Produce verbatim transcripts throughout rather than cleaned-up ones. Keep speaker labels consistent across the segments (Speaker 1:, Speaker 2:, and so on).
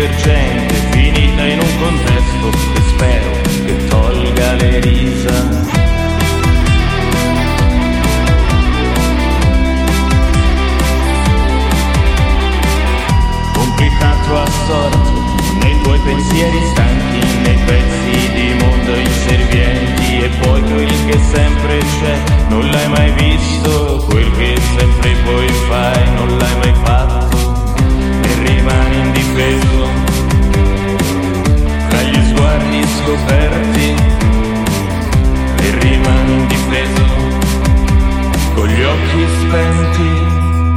Speaker 1: per gente finita in un contesto che spero che tolga le risa. Complicato assorto nei tuoi pensieri stanchi, nei pezzi di mondo inservienti, e poi quel che sempre c'è non l'hai mai visto, quel che sempre poi fai non l'hai mai fatto, e rimani indifeso tra gli sguardi scoperti, e rimani indifeso con gli occhi spenti.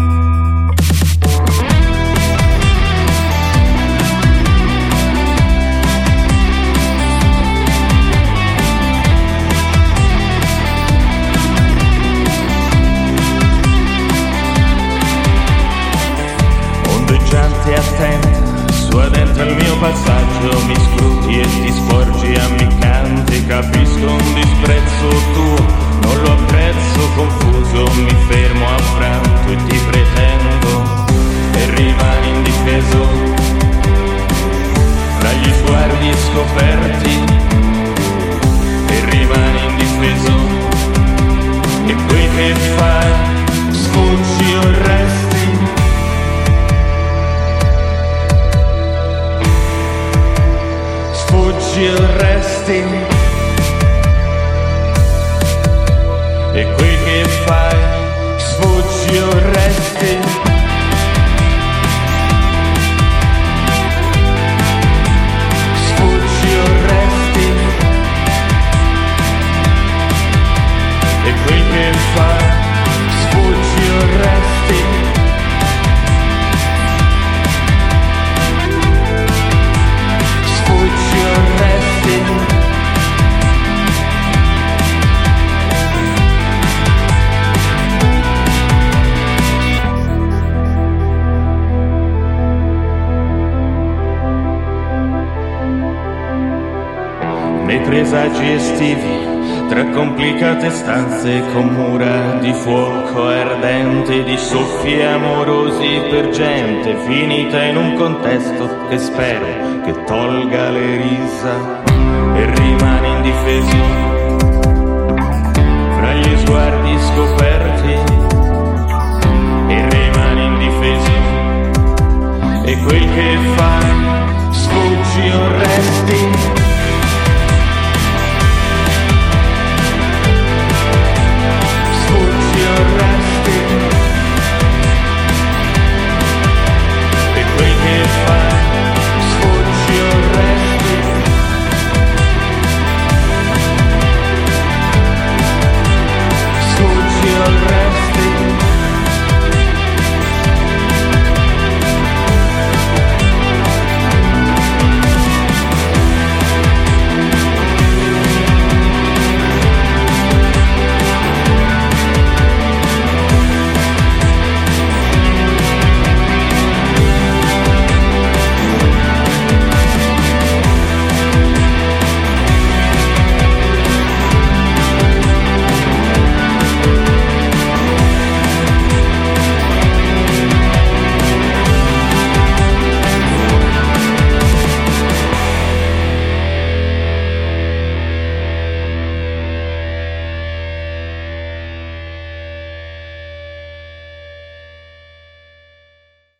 Speaker 1: Ondeggiante e attenta, sua dentro al mio passaggio, mi scruti e ti sporgi ammiccante, capisco un disprezzo tuo, non lo apprezzo, confuso, mi fermo affranto e ti pretendo, e rimani indifeso tra gli sguardi scoperti, e rimani indifeso, e quel che fai, sfuggi o resti. Sfuggi o resti, e quel che fai, sfuggi o resti. Sfuggi o resti, e quel che fai, sfuggi o resti. Sfuggi o resti. Nei presagi estivi, tra complicate stanze con mura di fuoco ardente, di soffi amorosi per gente finita in un contesto che spero che tolga le risa, e rimani indifeso fra gli sguardi scoperti, e rimani indifeso, e quel che fai, sfuggi o resti.